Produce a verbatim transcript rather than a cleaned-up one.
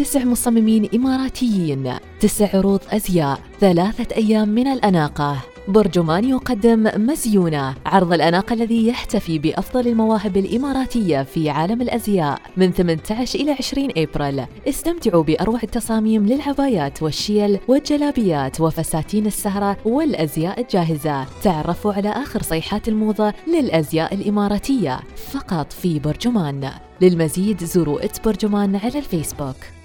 تسع مصممين إماراتيين، تسع عروض أزياء، ثلاثة أيام من الأناقة. برجمان يقدم مزيونة، عرض الأناقة الذي يحتفي بأفضل المواهب الإماراتية في عالم الأزياء من ثمانية عشر إلى عشرين أبريل. استمتعوا بأروع التصاميم للعبايات والشيل والجلابيات وفساتين السهرة والأزياء الجاهزة. تعرفوا على آخر صيحات الموضة للأزياء الإماراتية فقط في برجمان. للمزيد زوروا إت برجمان على الفيسبوك.